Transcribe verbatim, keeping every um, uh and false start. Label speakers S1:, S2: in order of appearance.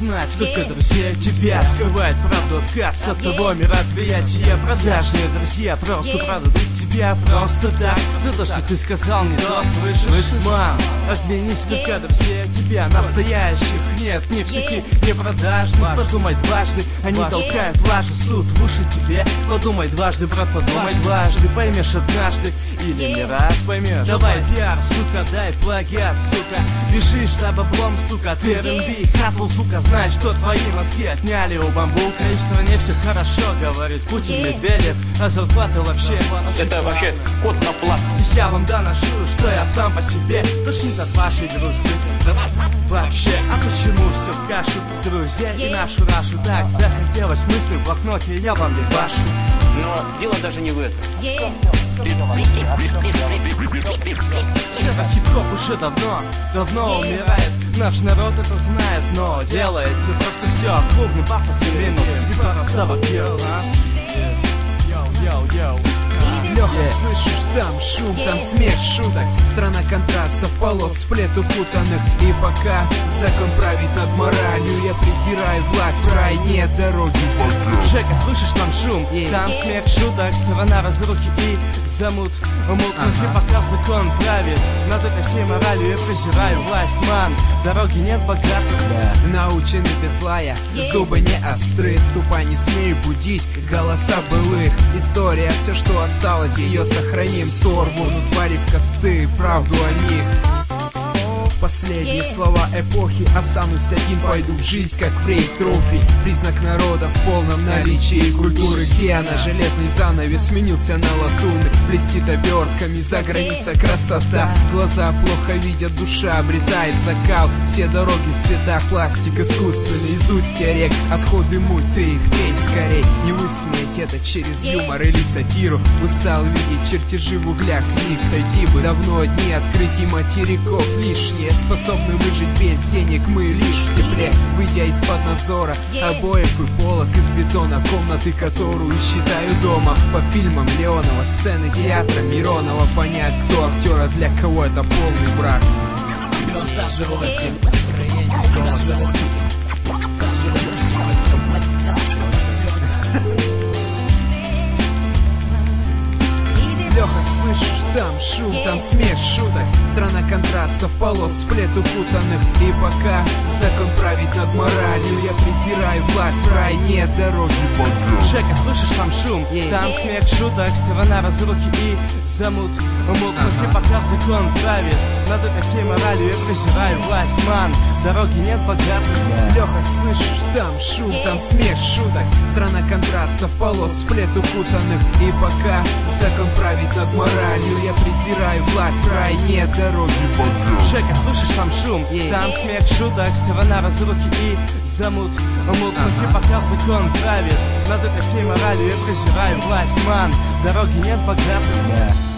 S1: знать, сколько друзей тебя скрывает правду, отказ от того мероприятия. Продажные друзья просто продадут тебя просто так, за то, что ты сказал не то, слышишь, мам? Оглянись, сколько друзей тебя настоящих нет, не всякие, не продажные. Подумай дважды, они толкают лажу, суд в уши тебе. Подумай дважды, брат, подумай дважды, поймешь однажды или не раз поймешь. Давай пиар, сука, дай плагиат, сука, бежишь за баблом, сука, ты эр энд би, хасл, сука, знаешь, что твои мозги отняли у бамбука. И в стране все хорошо, говорит Путин, Медведев, а зарплата вообще.
S2: Это вообще кот на плат.
S1: Я вам доношу, что я сам по себе, тошнит от вашей дружбы. Вообще, а почему все в кашу? Друзья и нашу рашу. Так захотелось мысли в блокноте, я вам не башу.
S2: Но дело даже не в этом.
S1: Хип-хоп уже давно, давно умирает. Наш народ это знает, но делается просто все клубный пафос и минус. И пара вставок, йоу, а? Йоу-йоу-йоу.
S3: Леха, слышишь, там шум, там смех шуток, страна контрастов, полос, сплет укутанных. И пока закон правит над моралью, я презираю власть, в рай нет дороги.
S1: Жека, слышишь, там шум, yeah. Там смех шуток, страна разрухи и замут мутных. Ага. И пока закон правит над этой всей моралью, я презираю власть, ман. Дороги нет богатых,
S3: да. Научены без лая, зубы не остры, ступай не смей будить голоса былых. История, все, что осталось, ее сохраним. Сорву, ну твари в косты, правду о них. Последние слова эпохи, останусь один, пойду в жизнь, как фрейд трофи. Признак народа в полном наличии культуры, где она, железный занавес сменился на латунный. Блестит обертками, за граница красота. Глаза плохо видят, душа обретает закал. Все дороги в цветах, пластик искусственный, из устья рек. Отходы муть, ты их пей скорей. Не высмеять это через юмор или сатиру. Устал видеть чертежи в углях, с них сойти бы. Давно дни открытий материков лишние, способны выжить без денег, мы лишь в тепле. Выйдя из-под надзора обоев и полок из бетона, комнаты, которую считаю дома. По фильмам Леонова, сцены театра Миронова, понять, кто актер, а для кого это полный брак. Леха, слышишь, там шум, там смех шуток, страна контрастов, полос, сплет укутанных. И пока закон правит над моралью, я презираю власть, в рай нет дороги.
S1: Жека, слышишь, там шум, yeah. Там смех шуток, страна разрухи и замут мутных. Ага. И пока закон правит над этой всей моралью, я презираю власть, ман. Дороги нет богатых, yeah.
S3: Леха, слышишь, там шум, там смех шуток, страна контрастов, полос, сплет укутанных. И пока закон правит над моралью, я презираю власть, в рай нет дороги.
S1: Жека, слышишь, там шум, yeah. Там смех шуток, страна разрухи и замут мутных. Ага. И пока закон правит над этой всей моралью, я презираю власть, ман. Дороги нет богатых, yeah.